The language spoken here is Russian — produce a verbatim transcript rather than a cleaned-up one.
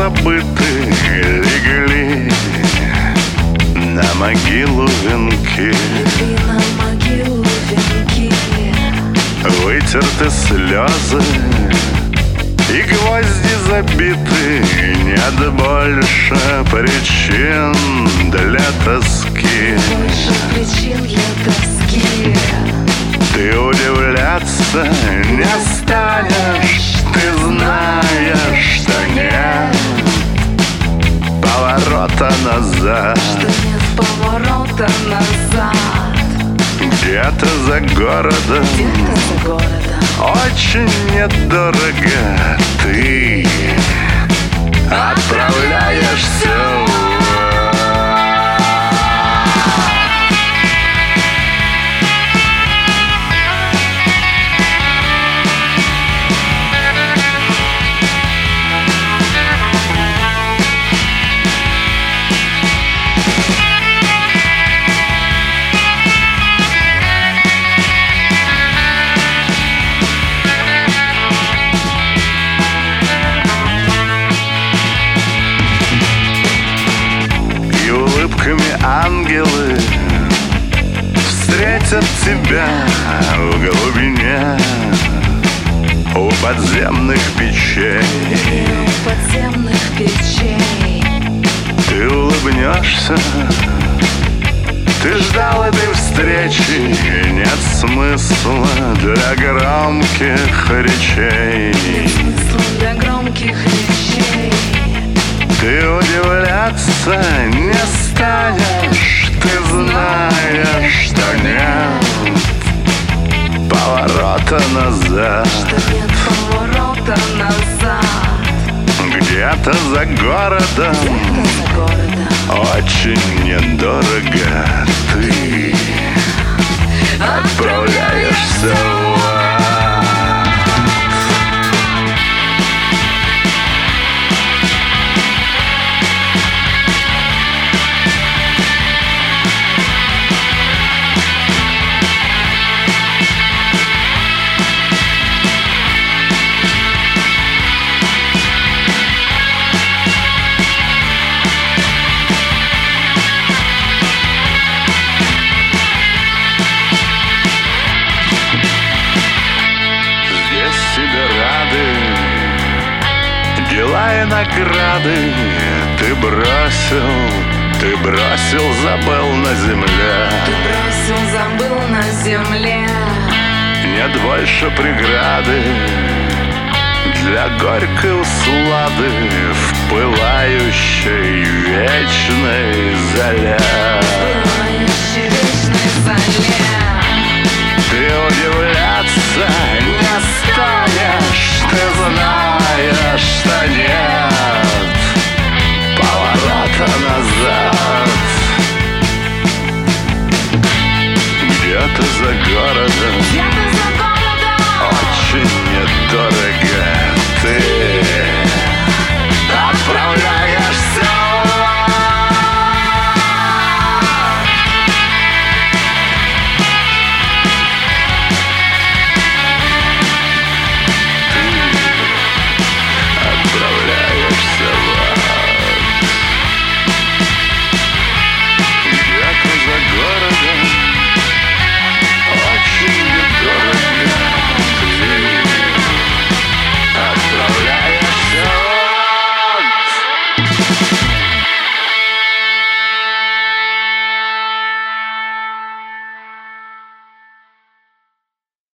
забыты легли на могилу венки. Легли на могилу венки. Вытерты слезы и гвозди забиты. Нет больше причин для тоски. Больше причин для тоски. Ты удивляться не станешь. Ты знаешь, что нет поворота назад. Что нет поворота назад. Где-то за городом, Где-то за городом очень недорого ты отправляешься в ад. Ангелы встретят тебя в глубине у подземных печей. У подземных печей. Ты улыбнешься, ты ждал этой встречи. Нет смысла для громких речей. Нет смысла для громких речей. Ты удивляться не станешь. Ты знаешь, что нет поворота назад. Что нет поворота назад. Где-то за городом, Где-то за городом очень недорого ты отправляешься в ад. Дела и награды ты бросил, ты бросил, забыл на земле. Ты бросил, забыл на земле. Нет больше преграды для горькой услады в пылающей вечной зале. Пылающей вечной зале. Ты удивляться не станешь. Ты знаешь,